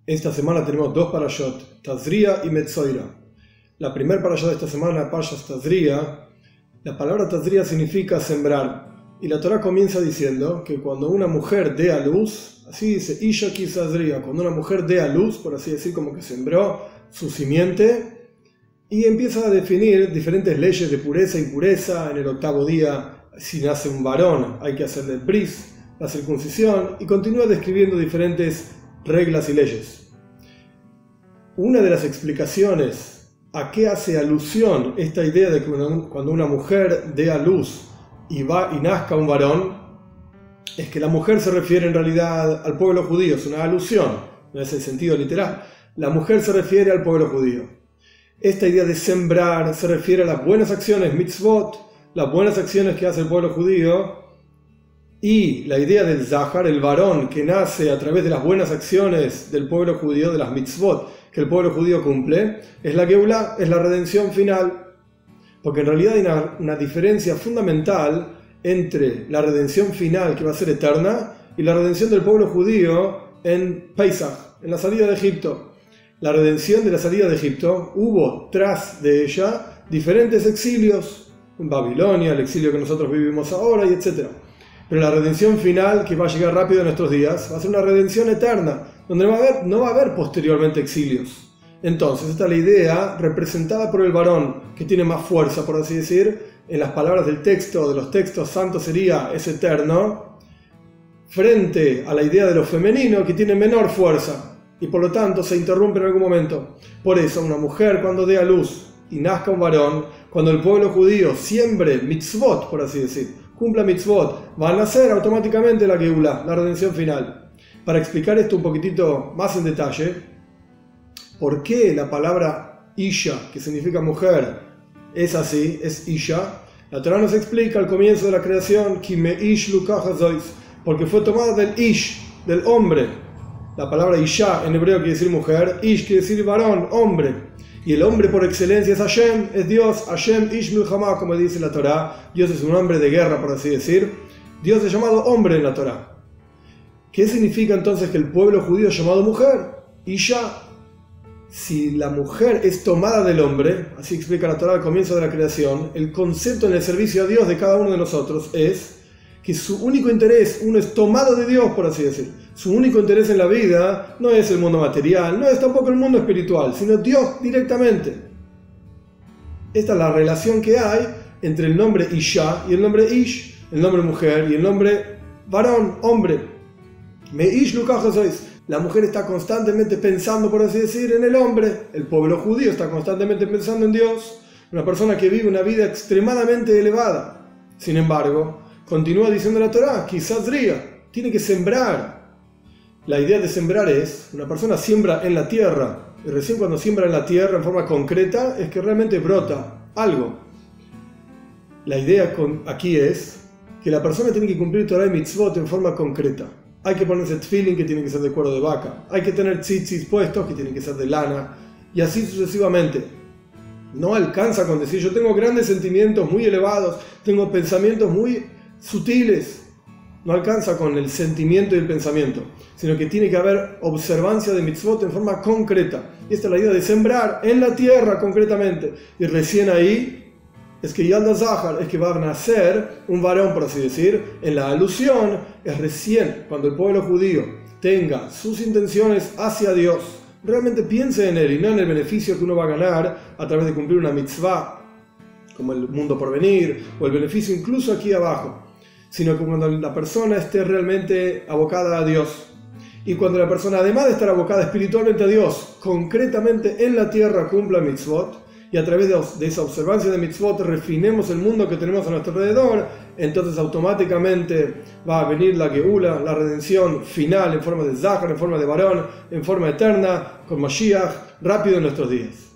Esta semana tenemos dos parashot, Tazria y Metzoira. La primera parashot de esta semana, Parshas Tazria, la palabra Tazria significa sembrar. Y la Torá comienza diciendo que cuando una mujer dé a luz, así dice, Isha ki Tazria, cuando una mujer dé a luz, por así decir, como que sembró su simiente, y empieza a definir diferentes leyes de pureza e impureza. En el octavo día, si nace un varón, hay que hacerle el bris, la circuncisión, y continúa describiendo diferentes reglas y leyes. Una de las explicaciones a qué hace alusión esta idea de que cuando una mujer dé a luz y nazca un varón, es que la mujer se refiere en realidad al pueblo judío, es una alusión, no es el sentido literal. La mujer se refiere al pueblo judío. Esta idea de sembrar se refiere a las buenas acciones, mitzvot, las buenas acciones que hace el pueblo judío. Y la idea del Zahar, el varón que nace a través de las buenas acciones del pueblo judío, de las mitzvot que el pueblo judío cumple, es la Geulá, es la redención final. Porque en realidad hay una diferencia fundamental entre la redención final, que va a ser eterna, y la redención del pueblo judío en Pesach, en la salida de Egipto. La redención de la salida de Egipto, hubo tras de ella diferentes exilios, en Babilonia, el exilio que nosotros vivimos ahora, y etc. Pero la redención final, que va a llegar rápido en nuestros días, va a ser una redención eterna, donde no va a haber posteriormente exilios. Entonces, esta es la idea representada por el varón, que tiene más fuerza, por así decir. En las palabras del texto, de los textos santos, sería es eterno, frente a la idea de lo femenino, que tiene menor fuerza, y por lo tanto se interrumpe en algún momento. Por eso, una mujer cuando dé a luz y nazca un varón, cuando el pueblo judío siembre mitzvot, por así decir, cumpla mitzvot, va a nacer automáticamente la Geulá, la redención final. Para explicar esto un poquitito más en detalle, ¿por qué la palabra Isha, que significa mujer, es así, es Isha? La Torá nos explica al comienzo de la creación, Ki me ish lukach hazois, porque fue tomada del Ish, del hombre. La palabra Isha en hebreo quiere decir mujer, Ish quiere decir varón, hombre. Y el hombre por excelencia es Hashem, es Dios, Hashem Ish Milchamá, como dice la Torá. Dios es un hombre de guerra, por así decir. Dios es llamado hombre en la Torá. ¿Qué significa entonces que el pueblo judío es llamado mujer? Isha. Si la mujer es tomada del hombre, así explica la Torá al comienzo de la creación, el concepto en el servicio a Dios de cada uno de nosotros es que su único interés, uno es tomado de Dios, por así decir. Su único interés en la vida no es el mundo material, no es tampoco el mundo espiritual, sino Dios directamente. Esta es la relación que hay entre el nombre Isha y el nombre Ish, el nombre mujer y el nombre varón, hombre. Me Ish lukach hazois. La mujer está constantemente pensando, por así decir, en el hombre. El pueblo judío está constantemente pensando en Dios. Una persona que vive una vida extremadamente elevada. Sin embargo, continúa diciendo la Torá, quizás tiene que sembrar. La idea de sembrar es, una persona siembra en la tierra, y recién cuando siembra en la tierra en forma concreta, es que realmente brota algo. La idea aquí es que la persona tiene que cumplir Torah y mitzvot en forma concreta. Hay que ponerse tefilin, que tiene que ser de cuero de vaca. Hay que tener tzitzis puestos, que tienen que ser de lana. Y así sucesivamente. No alcanza con decir, yo tengo grandes sentimientos muy elevados, tengo pensamientos muy sutiles. No alcanza con el sentimiento y el pensamiento, sino que tiene que haber observancia de mitzvot en forma concreta. Y esta es la idea de sembrar en la tierra concretamente. Y recién ahí es que Yalda Zahar, es que va a nacer un varón, por así decir. En la alusión es recién cuando el pueblo judío tenga sus intenciones hacia Dios, realmente piense en él y no en el beneficio que uno va a ganar a través de cumplir una mitzvah, como el mundo por venir, o el beneficio incluso aquí abajo, sino que cuando la persona esté realmente abocada a Dios. Y cuando la persona, además de estar abocada espiritualmente a Dios, concretamente en la tierra cumpla mitzvot, y a través de esa observancia de mitzvot refinemos el mundo que tenemos a nuestro alrededor, entonces automáticamente va a venir la Geula, la redención final en forma de Zahar, en forma de varón, en forma eterna, con Mashiach, rápido en nuestros días.